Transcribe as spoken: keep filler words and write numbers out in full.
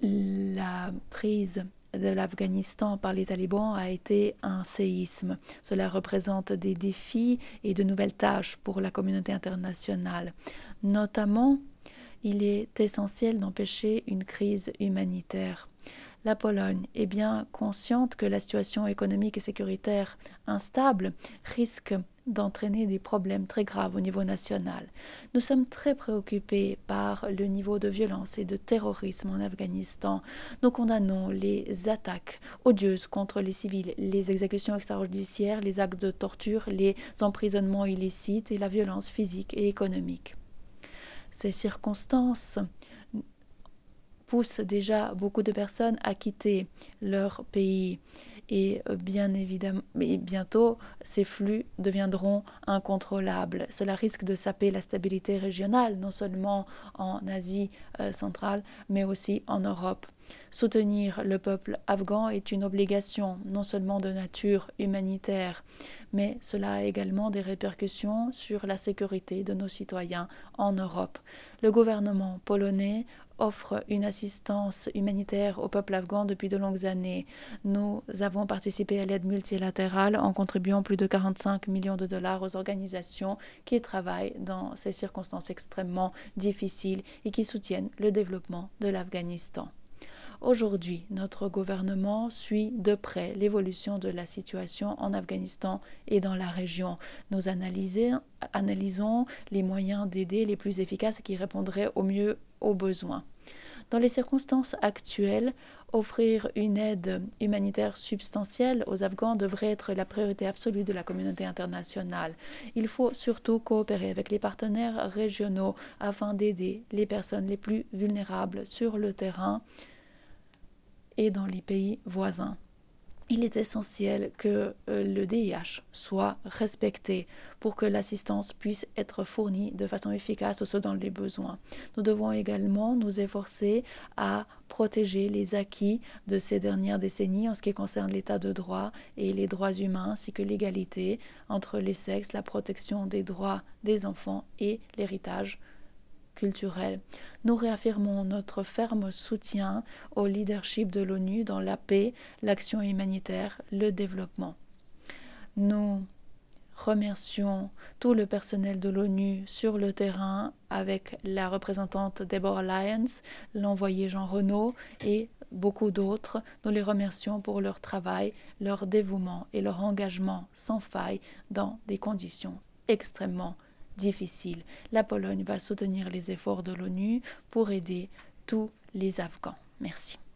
La prise de l'Afghanistan par les talibans a été un séisme. Cela représente des défis et de nouvelles tâches pour la communauté internationale. Notamment, il est essentiel d'empêcher une crise humanitaire. La Pologne est bien consciente que la situation économique et sécuritaire instable risque d'entraîner des problèmes très graves au niveau national. Nous sommes très préoccupés par le niveau de violence et de terrorisme en Afghanistan. Nous condamnons les attaques odieuses contre les civils, les exécutions extrajudiciaires, les actes de torture, les emprisonnements illicites et la violence physique et économique. Ces circonstances pousse déjà beaucoup de personnes à quitter leur pays. Et bien évidemment, et bientôt, ces flux deviendront incontrôlables. Cela risque de saper la stabilité régionale, non seulement en Asie euh, centrale, mais aussi en Europe. Soutenir le peuple afghan est une obligation, non seulement de nature humanitaire, mais cela a également des répercussions sur la sécurité de nos citoyens en Europe. Le gouvernement polonais offre une assistance humanitaire au peuple afghan depuis de longues années. Nous avons participé à l'aide multilatérale en contribuant plus de quarante-cinq millions de dollars aux organisations qui travaillent dans ces circonstances extrêmement difficiles et qui soutiennent le développement de l'Afghanistan. Aujourd'hui, notre gouvernement suit de près l'évolution de la situation en Afghanistan et dans la région. Nous analysons les moyens d'aider les plus efficaces qui répondraient au mieux aux besoins. Dans les circonstances actuelles, offrir une aide humanitaire substantielle aux Afghans devrait être la priorité absolue de la communauté internationale. Il faut surtout coopérer avec les partenaires régionaux afin d'aider les personnes les plus vulnérables sur le terrain et dans les pays voisins. Il est essentiel que euh, le D I H soit respecté pour que l'assistance puisse être fournie de façon efficace aux ceux dans les besoins. Nous devons également nous efforcer à protéger les acquis de ces dernières décennies en ce qui concerne l'état de droit et les droits humains, ainsi que l'égalité entre les sexes, la protection des droits des enfants et l'héritage culturel. Nous réaffirmons notre ferme soutien au leadership de l'ONU dans la paix, l'action humanitaire, le développement. Nous remercions tout le personnel de l'ONU sur le terrain avec la représentante Deborah Lyons, l'envoyé Jean Renaud et beaucoup d'autres. Nous les remercions pour leur travail, leur dévouement et leur engagement sans faille dans des conditions extrêmement difficiles. La Pologne va soutenir les efforts de l'ONU pour aider tous les Afghans. Merci.